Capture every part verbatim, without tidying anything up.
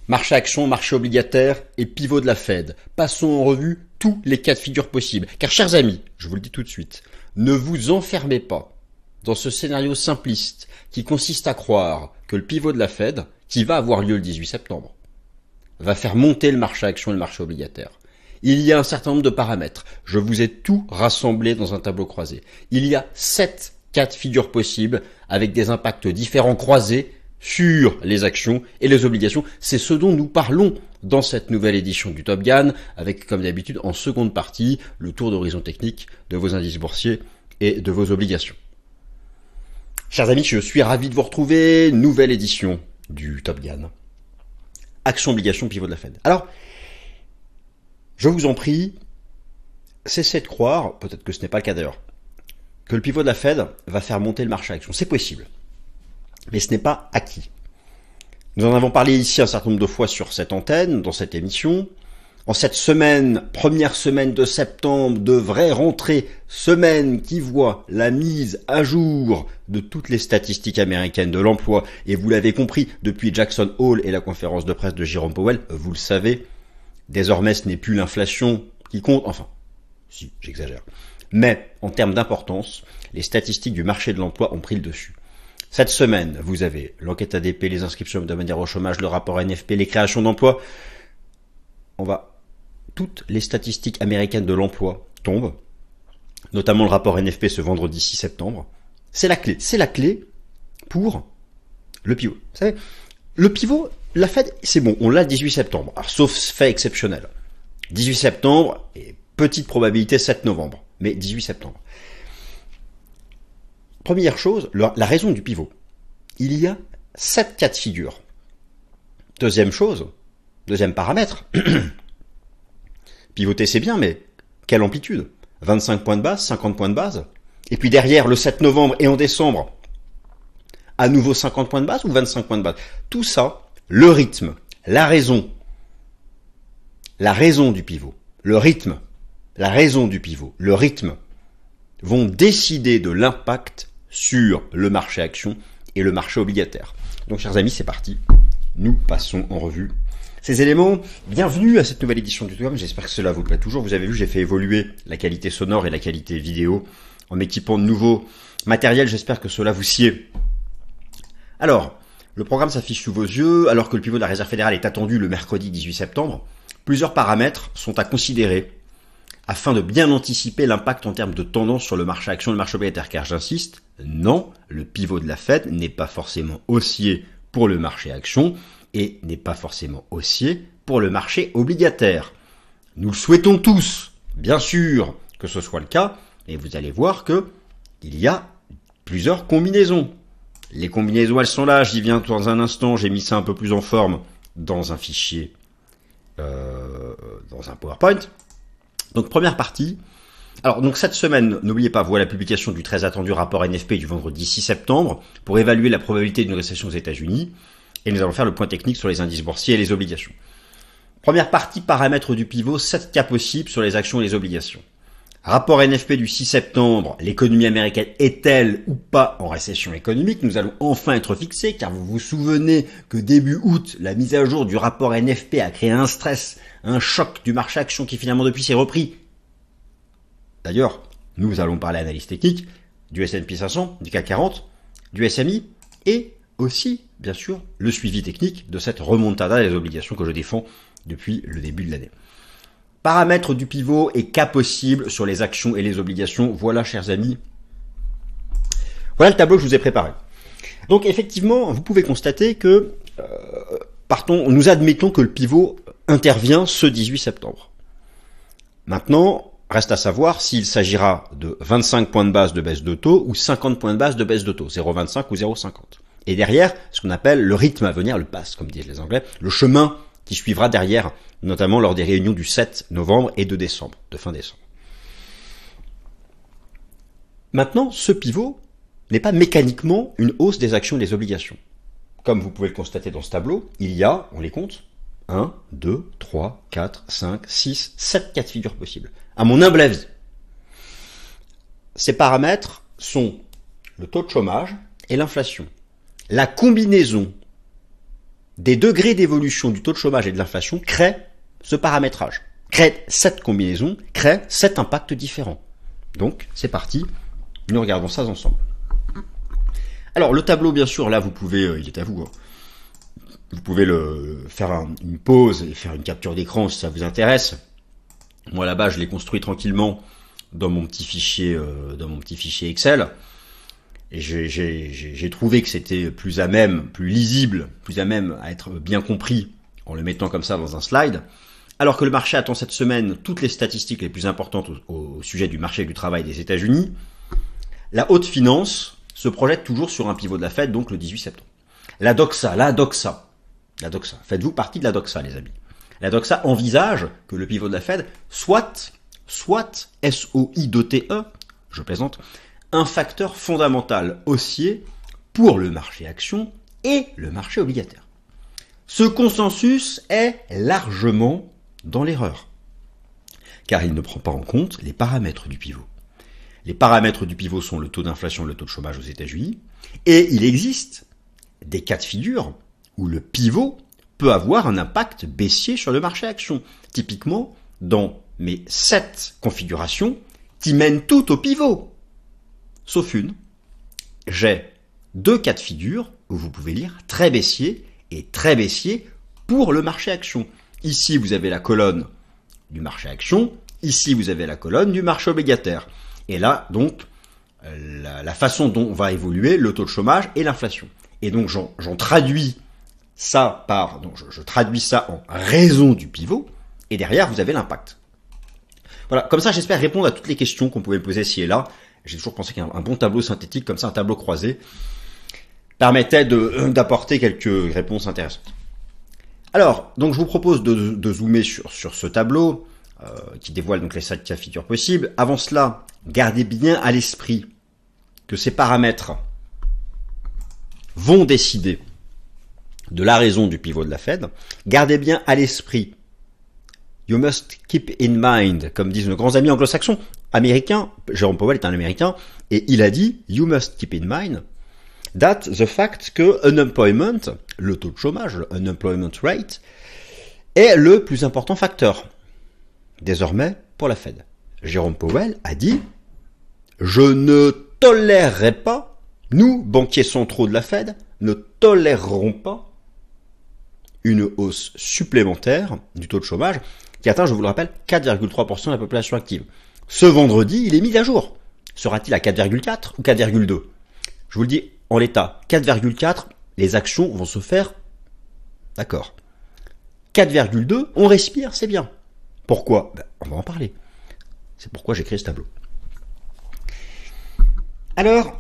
Marché action, marché obligataire et pivot de la Fed. Passons en revue tous les cas de figure possibles. Car chers amis, je vous le dis tout de suite, ne vous enfermez pas dans ce scénario simpliste qui consiste à croire que le pivot de la Fed, qui va avoir lieu le dix-huit septembre, va faire monter le marché action et le marché obligataire. Il y a un certain nombre de paramètres. Je vous ai tout rassemblé dans un tableau croisé. Il y a sept cas de figure possibles avec des impacts différents croisés sur les actions et les obligations. C'est ce dont nous parlons dans cette nouvelle édition du Top Gun, avec comme d'habitude en seconde partie le tour d'horizon technique de vos indices boursiers et de vos obligations. Chers amis, je suis ravi de vous retrouver. Nouvelle édition du Top Gun. Action, obligation, pivot de la Fed. Alors, je vous en prie, cessez de croire, peut-être que ce n'est pas le cas d'ailleurs, que le pivot de la Fed va faire monter le marché action. C'est possible, mais ce n'est pas acquis. Nous en avons parlé ici un certain nombre de fois sur cette antenne, dans cette émission. En cette semaine, première semaine de septembre, de vraie rentrée, semaine qui voit la mise à jour de toutes les statistiques américaines de l'emploi, et vous l'avez compris, depuis Jackson Hole et la conférence de presse de Jerome Powell, vous le savez, désormais ce n'est plus l'inflation qui compte, enfin, si, j'exagère. Mais, en termes d'importance, les statistiques du marché de l'emploi ont pris le dessus. Cette semaine, vous avez l'enquête A D P, les inscriptions hebdomadaires au chômage, le rapport N F P, les créations d'emplois. On va... Toutes les statistiques américaines de l'emploi tombent, notamment le rapport N F P ce vendredi six septembre. C'est la clé. C'est la clé pour le pivot. Vous savez, le pivot, la Fed, c'est bon, on l'a le dix-huit septembre. Alors, sauf fait exceptionnel. dix-huit septembre et petite probabilité sept novembre. Mais dix-huit septembre. Première chose, la raison du pivot. Il y a sept cas de figure. Deuxième chose, deuxième paramètre. Pivoter, c'est bien, mais quelle amplitude? vingt-cinq points de base, cinquante points de base. Et puis derrière, le sept novembre et en décembre, à nouveau cinquante points de base ou vingt-cinq points de base? Tout ça, le rythme, la raison, la raison du pivot, le rythme, la raison du pivot, le rythme, vont décider de l'impact sur le marché action et le marché obligataire. Donc, chers amis, c'est parti. Nous passons en revue ces éléments. Bienvenue à cette nouvelle édition du Top Gun. J'espère que cela vous plaît toujours. Vous avez vu, j'ai fait évoluer la qualité sonore et la qualité vidéo en m'équipant de nouveaux matériels. J'espère que cela vous sied. Alors, le programme s'affiche sous vos yeux. Alors que le pivot de la Réserve fédérale est attendu le mercredi dix-huit septembre, plusieurs paramètres sont à considérer afin de bien anticiper l'impact en termes de tendance sur le marché action et le marché obligataire. Car j'insiste, non, le pivot de la Fed n'est pas forcément haussier pour le marché action et n'est pas forcément haussier pour le marché obligataire. Nous le souhaitons tous, bien sûr, que ce soit le cas, et vous allez voir que il y a plusieurs combinaisons. Les combinaisons, elles sont là, j'y viens dans un instant, j'ai mis ça un peu plus en forme dans un fichier, euh, dans un PowerPoint. Donc, première partie. Alors, donc cette semaine, n'oubliez pas, voilà la publication du très attendu rapport N F P du vendredi six septembre pour évaluer la probabilité d'une récession aux États-Unis. Et nous allons faire le point technique sur les indices boursiers et les obligations. Première partie, paramètres du pivot, sept cas possibles sur les actions et les obligations. Rapport N F P du six septembre, l'économie américaine est-elle ou pas en récession économique? Nous allons enfin être fixés, car vous vous souvenez que début août, la mise à jour du rapport N F P a créé un stress, un choc du marché action qui finalement depuis s'est repris. D'ailleurs, nous allons parler analyse technique du S and P cinq cents, du C A C quarante, du S M I et aussi, bien sûr, le suivi technique de cette remontada des obligations que je défends depuis le début de l'année. Paramètres du pivot et cas possibles sur les actions et les obligations. Voilà, chers amis. Voilà le tableau que je vous ai préparé. Donc, effectivement, vous pouvez constater que, euh, partons, nous admettons que le pivot intervient ce dix-huit septembre. Maintenant, reste à savoir s'il s'agira de vingt-cinq points de base de baisse de taux ou cinquante points de base de baisse de taux, zéro virgule vingt-cinq ou zéro virgule cinquante. Et derrière, ce qu'on appelle le rythme à venir, le pass, comme disent les Anglais, le chemin qui suivra derrière, notamment lors des réunions du sept novembre et de décembre, de fin décembre. Maintenant, ce pivot n'est pas mécaniquement une hausse des actions et des obligations. Comme vous pouvez le constater dans ce tableau, il y a, on les compte, un, deux, trois, quatre, cinq, six, sept cas de figure possibles. À mon humble avis, ces paramètres sont le taux de chômage et l'inflation. La combinaison des degrés d'évolution du taux de chômage et de l'inflation crée ce paramétrage, crée cette combinaison, crée cet impact différent. Donc, c'est parti, nous regardons ça ensemble. Alors, le tableau, bien sûr, là, vous pouvez, euh, il est à vous, hein. Vous pouvez le faire un, une pause et faire une capture d'écran si ça vous intéresse. Moi, là-bas, je l'ai construit tranquillement dans mon petit fichier, euh, dans mon petit fichier Excel. Et j'ai, j'ai, j'ai trouvé que c'était plus à même, plus lisible, plus à même à être bien compris en le mettant comme ça dans un slide. Alors que le marché attend cette semaine toutes les statistiques les plus importantes au, au sujet du marché du travail des États-Unis, la haute finance se projette toujours sur un pivot de la Fed, donc le dix-huit septembre. La Doxa, la Doxa, la Doxa, faites-vous partie de la Doxa, les amis. La Doxa envisage que le pivot de la Fed soit, soit, S O I D T E, je plaisante, un facteur fondamental haussier pour le marché action et le marché obligataire. Ce consensus est largement dans l'erreur, car il ne prend pas en compte les paramètres du pivot. Les paramètres du pivot sont le taux d'inflation et le taux de chômage aux États-Unis, et il existe des cas de figure où le pivot peut avoir un impact baissier sur le marché action. Typiquement, dans mes sept configurations qui mènent toutes au pivot, sauf une, j'ai deux cas de figure où vous pouvez lire très baissier et très baissier pour le marché action. Ici, vous avez la colonne du marché action, ici, vous avez la colonne du marché obligataire. Et là, donc, la, la façon dont va évoluer le taux de chômage et l'inflation. Et donc, j'en, j'en traduis ça par, donc je, je traduis ça en raison du pivot, et derrière, vous avez l'impact. Voilà, comme ça, j'espère répondre à toutes les questions qu'on pouvait me poser ci et là. J'ai toujours pensé qu'un un bon tableau synthétique, comme ça, un tableau croisé, permettait de, d'apporter quelques réponses intéressantes. Alors, donc je vous propose de, de zoomer sur, sur ce tableau, euh, qui dévoile donc les sept cas de figure possibles. Avant cela, gardez bien à l'esprit que ces paramètres vont décider de la raison du pivot de la Fed. Gardez bien à l'esprit, you must keep in mind, comme disent nos grands amis anglo-saxons, américains, Jérôme Powell est un américain, et il a dit, you must keep in mind that the fact que unemployment, le taux de chômage, le unemployment rate, est le plus important facteur, désormais, pour la Fed. Jérôme Powell a dit, je ne tolérerai pas, nous, banquiers centraux de la Fed, ne tolérerons pas une hausse supplémentaire du taux de chômage qui atteint, je vous le rappelle, quatre virgule trois pour cent de la population active. Ce vendredi, il est mis à jour. Sera-t-il à quatre virgule quatre ou quatre virgule deux? Je vous le dis en l'état, quatre virgule quatre, les actions vont se faire, d'accord. quatre virgule deux, on respire, c'est bien. Pourquoi? Ben, on va en parler. C'est pourquoi j'ai créé ce tableau. Alors,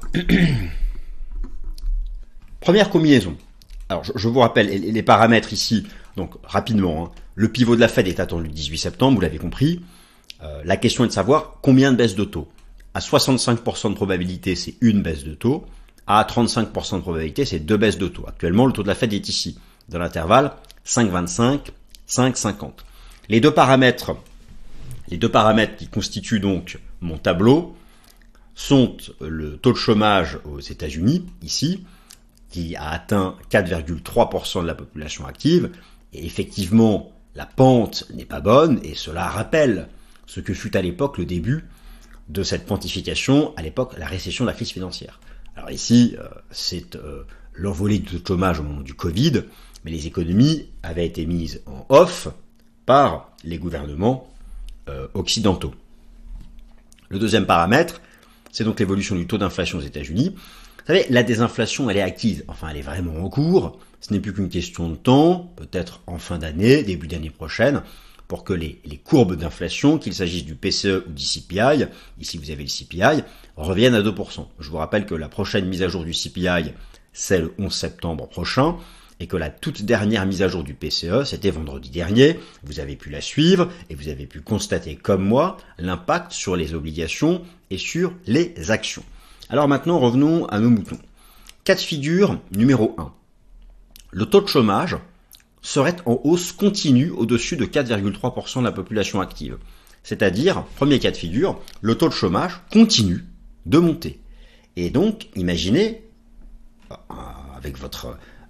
première combinaison. Alors, je, je vous rappelle les, les paramètres ici, donc rapidement, hein. Le pivot de la Fed est attendu le dix-huit septembre, vous l'avez compris. Euh, la question est de savoir combien de baisses de taux. À soixante-cinq pour cent de probabilité, c'est une baisse de taux. À trente-cinq pour cent de probabilité, c'est deux baisses de taux. Actuellement, le taux de la Fed est ici, dans l'intervalle cinq virgule vingt-cinq, cinq virgule cinquante. Les deux paramètres, les deux paramètres qui constituent donc mon tableau sont le taux de chômage aux États-Unis, ici, qui a atteint quatre virgule trois pour cent de la population active. Et effectivement, la pente n'est pas bonne, et cela rappelle ce que fut à l'époque le début de cette quantification, à l'époque la récession de la crise financière. Alors ici, euh, c'est euh, l'envolée du taux de chômage au moment du Covid, mais les économies avaient été mises en off par les gouvernements euh, occidentaux. Le deuxième paramètre, c'est donc l'évolution du taux d'inflation aux États-Unis. Vous savez, la désinflation, elle est acquise, enfin elle est vraiment en cours. Ce n'est plus qu'une question de temps, peut-être en fin d'année, début d'année prochaine, pour que les, les courbes d'inflation, qu'il s'agisse du P C E ou du C P I, ici vous avez le C P I, reviennent à deux pour cent. Je vous rappelle que la prochaine mise à jour du C P I, c'est le onze septembre prochain, et que la toute dernière mise à jour du P C E, c'était vendredi dernier. Vous avez pu la suivre, et vous avez pu constater, comme moi, l'impact sur les obligations et sur les actions. Alors maintenant, revenons à nos moutons. Cas de figure numéro un. Le taux de chômage serait en hausse continue au-dessus de quatre virgule trois pour cent de la population active. C'est-à-dire, premier cas de figure, le taux de chômage continue de monter. Et donc, imaginez, avec votre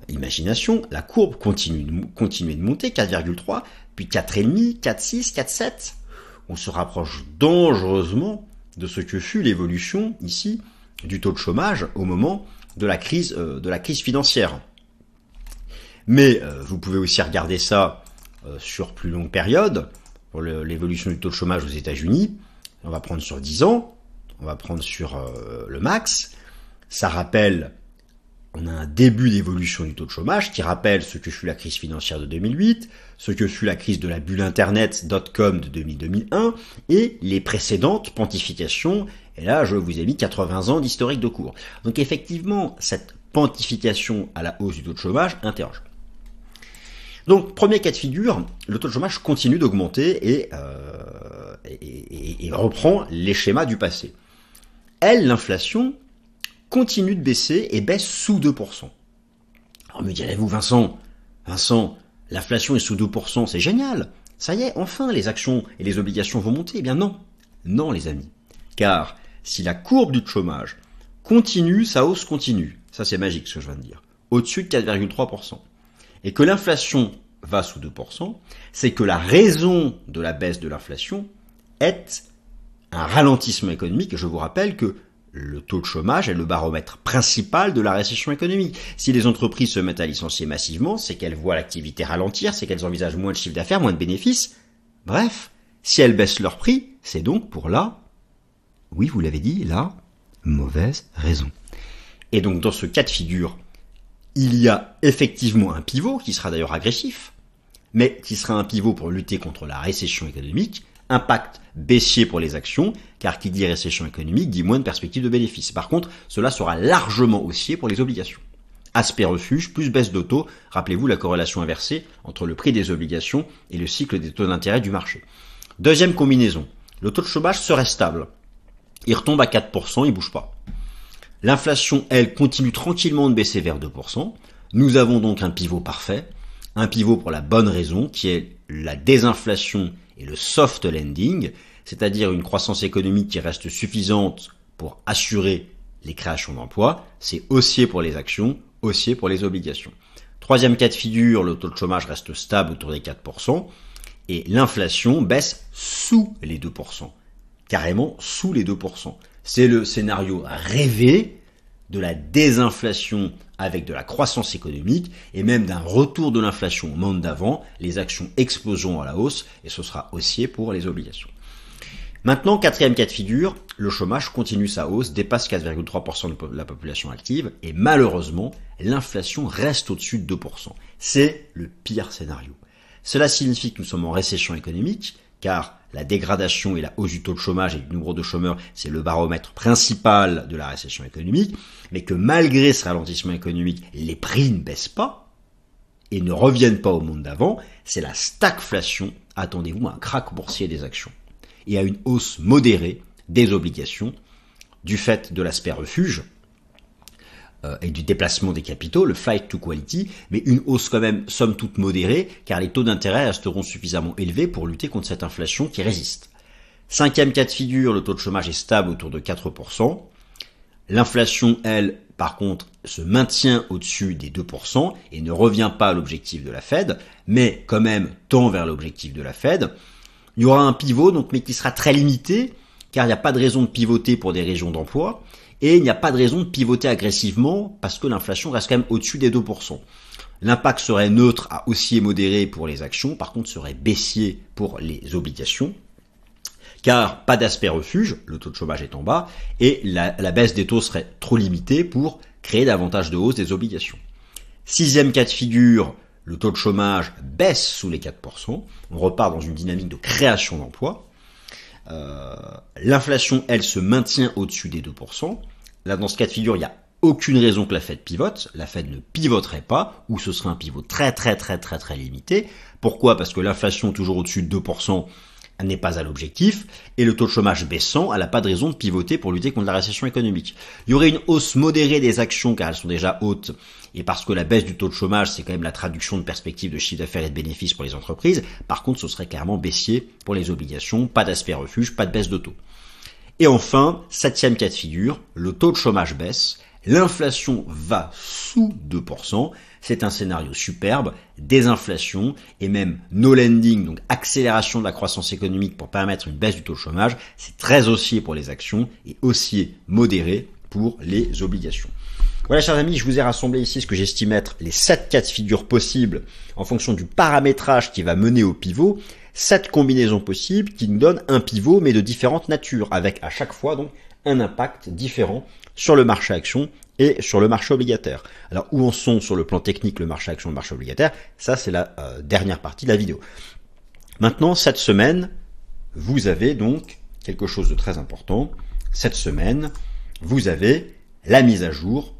imagination, la courbe continue de, continue de monter, quatre virgule trois, puis quatre virgule cinq, quatre virgule six, quatre virgule sept. On se rapproche dangereusement de ce que fut l'évolution, ici, du taux de chômage au moment de la crise, euh, de la crise financière. Mais euh, vous pouvez aussi regarder ça euh, sur plus longue période, pour le, l'évolution du taux de chômage aux États-Unis. On va prendre sur dix ans, on va prendre sur euh, le max. Ça rappelle, on a un début d'évolution du taux de chômage qui rappelle ce que fut la crise financière de deux mille huit, ce que fut la crise de la bulle internet dot-com de deux mille, deux mille un et les précédentes pontifications. Et là, je vous ai mis quatre-vingts ans d'historique de cours. Donc effectivement, cette pontification à la hausse du taux de chômage interroge. Donc, premier cas de figure, le taux de chômage continue d'augmenter et, euh, et, et, et reprend les schémas du passé. Elle, l'inflation, continue de baisser et baisse sous deux pour cent. Alors me direz-vous, Vincent, Vincent, l'inflation est sous deux pour cent, c'est génial. Ça y est, enfin, les actions et les obligations vont monter. Eh bien non, non les amis. Car si la courbe du chômage continue, sa hausse continue. Ça c'est magique ce que je viens de dire. Au-dessus de quatre virgule trois pour cent. Et que l'inflation va sous deux pour cent, c'est que la raison de la baisse de l'inflation est un ralentissement économique. Et je vous rappelle que le taux de chômage est le baromètre principal de la récession économique. Si les entreprises se mettent à licencier massivement, c'est qu'elles voient l'activité ralentir, c'est qu'elles envisagent moins de chiffre d'affaires, moins de bénéfices. Bref, si elles baissent leur prix, c'est donc pour la, oui vous l'avez dit, la mauvaise raison. Et donc dans ce cas de figure, il y a effectivement un pivot qui sera d'ailleurs agressif, mais qui sera un pivot pour lutter contre la récession économique, impact baissier pour les actions, car qui dit récession économique dit moins de perspectives de bénéfices. Par contre, cela sera largement haussier pour les obligations. Aspect refuge plus baisse de taux, rappelez-vous la corrélation inversée entre le prix des obligations et le cycle des taux d'intérêt du marché. Deuxième combinaison, le taux de chômage serait stable. Il retombe à quatre pour cent, il bouge pas. L'inflation, elle, continue tranquillement de baisser vers deux pour cent. Nous avons donc un pivot parfait, un pivot pour la bonne raison, qui est la désinflation et le soft landing, c'est-à-dire une croissance économique qui reste suffisante pour assurer les créations d'emplois. C'est haussier pour les actions, haussier pour les obligations. Troisième cas de figure, le taux de chômage reste stable autour des quatre pour cent et l'inflation baisse sous les deux pour cent, carrément sous les deux pour cent. C'est le scénario rêvé de la désinflation avec de la croissance économique et même d'un retour de l'inflation au monde d'avant. Les actions exploseront à la hausse et ce sera haussier pour les obligations. Maintenant, quatrième cas de figure, le chômage continue sa hausse, dépasse quatre virgule trois pour cent de la population active et malheureusement, l'inflation reste au-dessus de deux pour cent. C'est le pire scénario. Cela signifie que nous sommes en récession économique, car la dégradation et la hausse du taux de chômage et du nombre de chômeurs, c'est le baromètre principal de la récession économique, mais que malgré ce ralentissement économique, les prix ne baissent pas et ne reviennent pas au monde d'avant, c'est la stagflation. Attendez-vous à un krach boursier des actions et à une hausse modérée des obligations du fait de l'aspect refuge euh, et du déplacement des capitaux, le flight to quality, mais une hausse quand même somme toute modérée, car les taux d'intérêt resteront suffisamment élevés pour lutter contre cette inflation qui résiste. Cinquième cas de figure, le taux de chômage est stable autour de quatre pour cent. L'inflation, elle, par contre, se maintient au-dessus des deux pour cent et ne revient pas à l'objectif de la Fed, mais quand même tend vers l'objectif de la Fed. Il y aura un pivot, donc, mais qui sera très limité, car il n'y a pas de raison de pivoter pour des régions d'emploi, et il n'y a pas de raison de pivoter agressivement, parce que l'inflation reste quand même au-dessus des deux pour cent. L'impact serait neutre à haussier modéré pour les actions, par contre serait baissier pour les obligations, car pas d'aspect refuge, le taux de chômage est en bas, et la, la baisse des taux serait trop limitée pour créer davantage de hausse des obligations. Sixième cas de figure, le taux de chômage baisse sous les quatre pour cent, on repart dans une dynamique de création d'emplois. Euh, l'inflation, elle, se maintient au-dessus des deux pour cent. Là, dans ce cas de figure, il n'y a aucune raison que la Fed pivote. La Fed ne pivoterait pas, ou ce serait un pivot très très très très très limité. Pourquoi ? Parce que l'inflation toujours au-dessus de deux pour cent n'est pas à l'objectif, et le taux de chômage baissant, elle n'a pas de raison de pivoter pour lutter contre la récession économique. Il y aurait une hausse modérée des actions, car elles sont déjà hautes, et parce que la baisse du taux de chômage, c'est quand même la traduction de perspectives de chiffre d'affaires et de bénéfices pour les entreprises. Par contre, ce serait clairement baissier pour les obligations, pas d'aspect refuge, pas de baisse de taux. Et enfin, septième cas de figure, le taux de chômage baisse, L'inflation va sous deux pour cent. C'est un scénario superbe, désinflation et même no landing, donc accélération de la croissance économique pour permettre une baisse du taux de chômage. C'est très haussier pour les actions et haussier modéré pour les obligations. Voilà, chers amis, je vous ai rassemblé ici ce que j'estime être les sept cas de figure possibles en fonction du paramétrage qui va mener au pivot. Sept combinaisons possibles qui nous donnent un pivot mais de différentes natures, avec à chaque fois donc un impact différent sur le marché action et sur le marché obligataire. Alors où en sont sur le plan technique le marché action et le marché obligataire? Ça c'est la euh, dernière partie de la vidéo. Maintenant, cette semaine, vous avez donc quelque chose de très important. Cette semaine, vous avez la mise à jour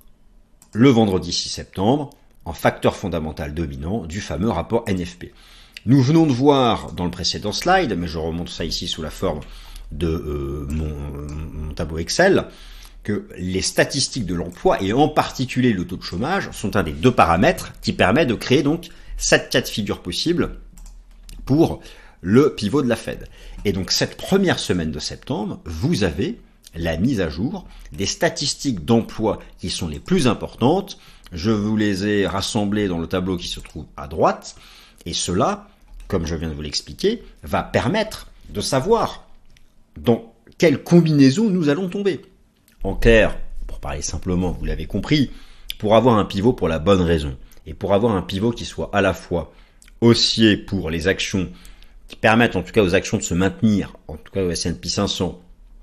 le vendredi six septembre en facteur fondamental dominant du fameux rapport N F P. Nous venons de voir dans le précédent slide, mais je remonte ça ici sous la forme de euh, mon, mon tableau Excel, que les statistiques de l'emploi et en particulier le taux de chômage sont un des deux paramètres qui permet de créer donc sept cas de figure possibles pour le pivot de la Fed. Et donc cette première semaine de septembre, vous avez la mise à jour des statistiques d'emploi qui sont les plus importantes. Je vous les ai rassemblées dans le tableau qui se trouve à droite. Et cela, comme je viens de vous l'expliquer, va permettre de savoir dans quelle combinaison nous allons tomber. En clair, pour parler simplement, vous l'avez compris, pour avoir un pivot pour la bonne raison, et pour avoir un pivot qui soit à la fois haussier pour les actions, qui permettent en tout cas aux actions de se maintenir, en tout cas au S and P cinq cents,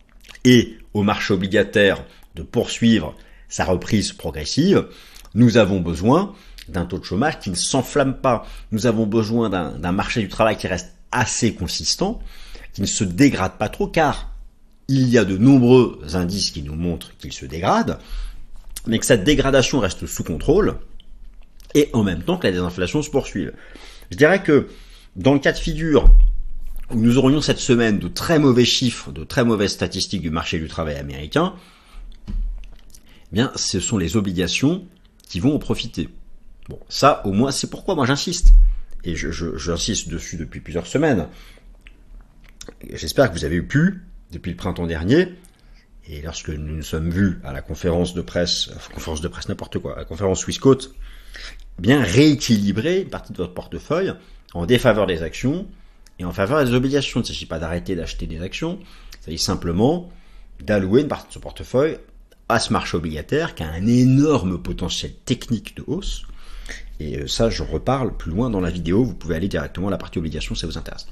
et au marché obligataire de poursuivre sa reprise progressive, nous avons besoin d'un taux de chômage qui ne s'enflamme pas. Nous avons besoin d'un, d'un marché du travail qui reste assez consistant, qui ne se dégrade pas trop, car il y a de nombreux indices qui nous montrent qu'il se dégrade, mais que cette dégradation reste sous contrôle, et en même temps que la désinflation se poursuive. Je dirais que dans le cas de figure où nous aurions cette semaine de très mauvais chiffres, de très mauvaises statistiques du marché du travail américain, eh bien, ce sont les obligations qui vont en profiter. Bon, ça, au moins, c'est pourquoi moi j'insiste. Et je, je, j'insiste dessus depuis plusieurs semaines. J'espère que vous avez pu, depuis le printemps dernier, et lorsque nous nous sommes vus à la conférence de presse, enfin, conférence de presse n'importe quoi, à la conférence Swissquote, bien rééquilibrer une partie de votre portefeuille en défaveur des actions et en faveur des obligations. Il ne s'agit pas d'arrêter d'acheter des actions, il s'agit simplement d'allouer une partie de son portefeuille à ce marché obligataire qui a un énorme potentiel technique de hausse. Et ça, je reparle plus loin dans la vidéo. Vous pouvez aller directement à la partie obligations si ça vous intéresse.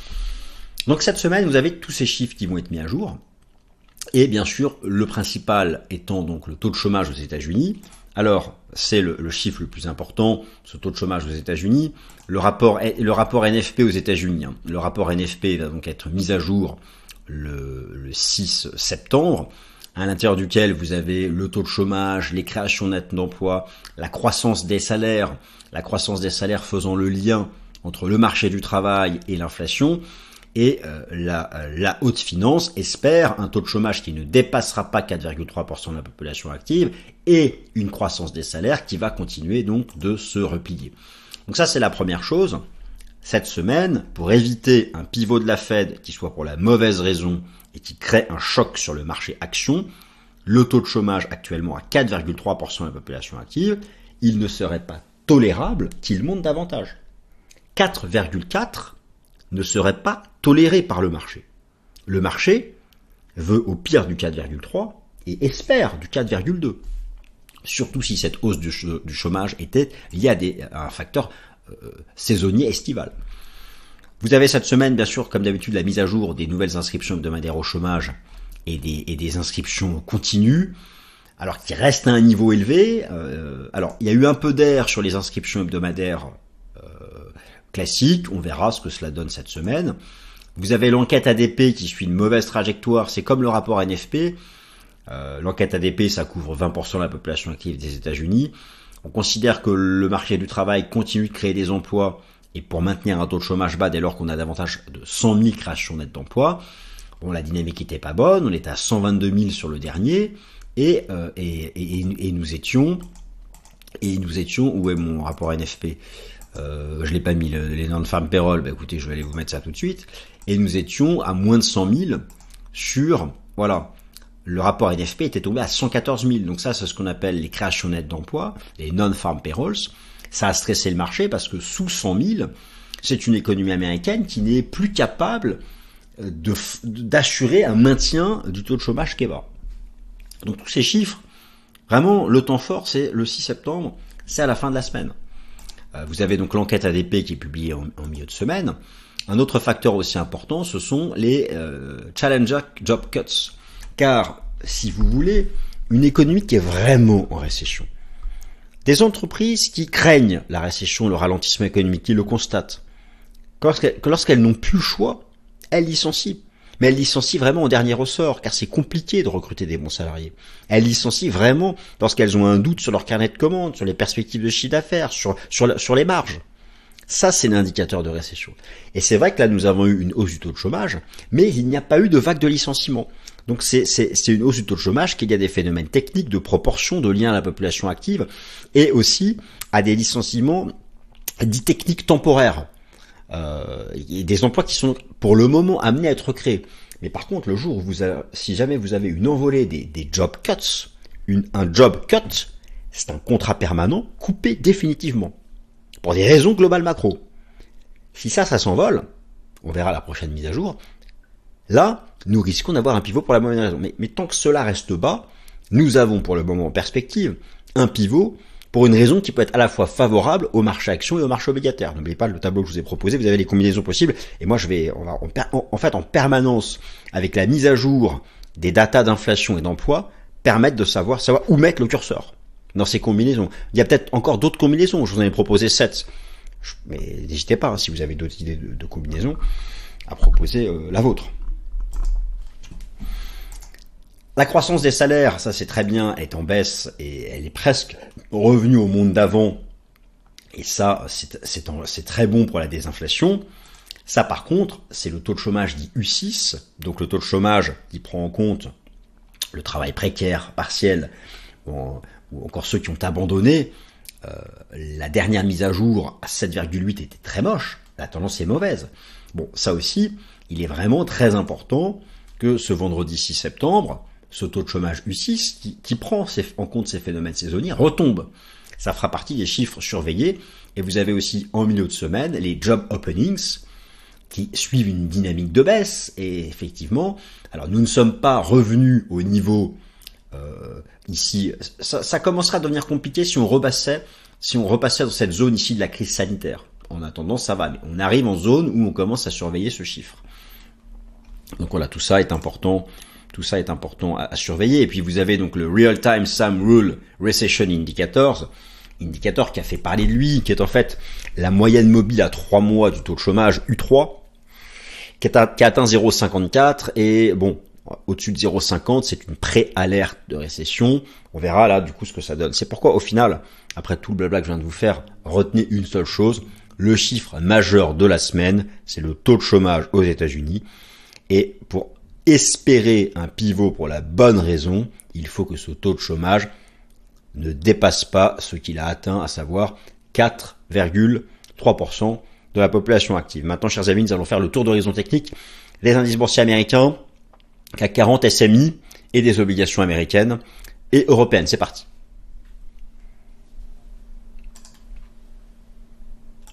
Donc cette semaine, vous avez tous ces chiffres qui vont être mis à jour. Et bien sûr, le principal étant donc le taux de chômage aux États-Unis. Alors, c'est le, le chiffre le plus important, ce taux de chômage aux États-Unis. Le rapport, le rapport N F P aux États-Unis. Hein. Le rapport N F P va donc être mis à jour le, le six septembre, à l'intérieur duquel vous avez le taux de chômage, les créations nettes d'emplois, la croissance des salaires, la croissance des salaires faisant le lien entre le marché du travail et l'inflation. Et euh, la, la haute finance espère un taux de chômage qui ne dépassera pas quatre virgule trois pour cent de la population active et une croissance des salaires qui va continuer donc de se replier. Donc ça, c'est la première chose. Cette semaine, pour éviter un pivot de la Fed qui soit pour la mauvaise raison et qui crée un choc sur le marché action, le taux de chômage actuellement à quatre virgule trois pour cent de la population active, il ne serait pas tolérable qu'il monte davantage. quatre virgule quatre ne serait pas toléré par le marché. Le marché veut au pire du quatre virgule trois et espère du quatre virgule deux. Surtout si cette hausse du chômage était liée à, des, à un facteur euh, saisonnier estival. Vous avez cette semaine, bien sûr, comme d'habitude, la mise à jour des nouvelles inscriptions hebdomadaires au chômage et des, et des inscriptions continues, alors qui restent à un niveau élevé. Euh, alors, il y a eu un peu d'air sur les inscriptions hebdomadaires euh, classiques. On verra ce que cela donne cette semaine. Vous avez l'enquête A D P qui suit une mauvaise trajectoire. C'est comme le rapport N F P. Euh, l'enquête A D P, ça couvre vingt pour cent de la population active des États-Unis. On considère que le marché du travail continue de créer des emplois et pour maintenir un taux de chômage bas dès lors qu'on a davantage de cent mille créations nettes d'emplois. Bon, la dynamique était pas bonne, on était à cent vingt-deux mille sur le dernier et, euh, et, et, et nous étions et nous étions où est mon rapport N F P? Euh, je l'ai pas mis, le, les non-farm payroll. Bah écoutez, je vais aller vous mettre ça tout de suite. Et nous étions à moins de cent mille sur voilà le rapport N F P était tombé à cent quatorze mille. Donc ça, c'est ce qu'on appelle les créations nettes d'emplois, les non-farm payrolls. Ça a stressé le marché parce que sous cent mille, c'est une économie américaine qui n'est plus capable de, d'assurer un maintien du taux de chômage qui est bas. Donc tous ces chiffres, vraiment, le temps fort, c'est le six septembre, c'est à la fin de la semaine. Vous avez donc l'enquête A D P qui est publiée en, en milieu de semaine. Un autre facteur aussi important, ce sont les euh, Challenger Job Cuts. Car, si vous voulez, une économie qui est vraiment en récession, des entreprises qui craignent la récession, le ralentissement économique, qui le constatent, que lorsqu'elles n'ont plus le choix, elles licencient. Mais elles licencient vraiment au dernier ressort, car c'est compliqué de recruter des bons salariés. Elles licencient vraiment lorsqu'elles ont un doute sur leur carnet de commandes, sur les perspectives de chiffre d'affaires, sur, sur, sur les marges. Ça, c'est l'indicateur de récession. Et c'est vrai que là, nous avons eu une hausse du taux de chômage, mais il n'y a pas eu de vague de licenciement. Donc c'est, c'est, c'est une hausse du taux de chômage qu'il y a des phénomènes techniques de proportion, de lien à la population active, et aussi à des licenciements dits techniques temporaires. Euh, il y a des emplois qui sont pour le moment amenés à être créés. Mais par contre, le jour où vous avez, si jamais vous avez une envolée des, des job cuts, une, un job cut, c'est un contrat permanent coupé définitivement. Pour des raisons globales macro. Si ça, ça s'envole, on verra la prochaine mise à jour, là, nous risquons d'avoir un pivot pour la mauvaise raison. Mais, mais tant que cela reste bas, nous avons pour le moment en perspective un pivot pour une raison qui peut être à la fois favorable au marché action et au marché obligataire. N'oubliez pas le tableau que je vous ai proposé, vous avez les combinaisons possibles. Et moi, je vais, on va, en, en fait, en permanence, avec la mise à jour des datas d'inflation et d'emploi, permettre de savoir, savoir où mettre le curseur dans ces combinaisons. Il y a peut-être encore d'autres combinaisons. Je vous en ai proposé sept. Mais n'hésitez pas, hein, si vous avez d'autres idées de, de combinaisons, à proposer euh, la vôtre. La croissance des salaires, ça c'est très bien, est en baisse et elle est presque revenue au monde d'avant. Et ça, c'est, c'est, en, c'est très bon pour la désinflation. Ça par contre, c'est le taux de chômage dit U six, donc le taux de chômage qui prend en compte le travail précaire, partiel, ou, ou encore ceux qui ont abandonné. Euh, la dernière mise à jour à sept virgule huit était très moche, la tendance est mauvaise. Bon, ça aussi, il est vraiment très important que ce vendredi six septembre, ce taux de chômage U six, qui, qui prend ces, en compte ces phénomènes saisonniers, retombe. Ça fera partie des chiffres surveillés. Et vous avez aussi en milieu de semaine les job openings qui suivent une dynamique de baisse. Et effectivement, alors nous ne sommes pas revenus au niveau euh, ici. Ça, ça commencera à devenir compliqué si on repassait, si on repassait dans cette zone ici de la crise sanitaire. En attendant, ça va. Mais on arrive en zone où on commence à surveiller ce chiffre. Donc voilà, tout ça est important. Tout ça est important à, à surveiller. Et puis vous avez donc le Real Time Sum Rule Recession Indicators, indicateur qui a fait parler de lui, qui est en fait la moyenne mobile à trois mois du taux de chômage U trois, qui, est à, qui a atteint zéro virgule cinquante-quatre. Et bon, au-dessus de zéro virgule cinquante, c'est une pré-alerte de récession. On verra là du coup ce que ça donne. C'est pourquoi au final, après tout le blabla que je viens de vous faire, retenez une seule chose. Le chiffre majeur de la semaine, c'est le taux de chômage aux États-Unis. Et pour espérer un pivot pour la bonne raison, il faut que ce taux de chômage ne dépasse pas ce qu'il a atteint, à savoir quatre virgule trois pour cent de la population active. Maintenant, chers amis, nous allons faire le tour d'horizon technique, les indices boursiers américains, C A C quarante, S M I et des obligations américaines et européennes. C'est parti.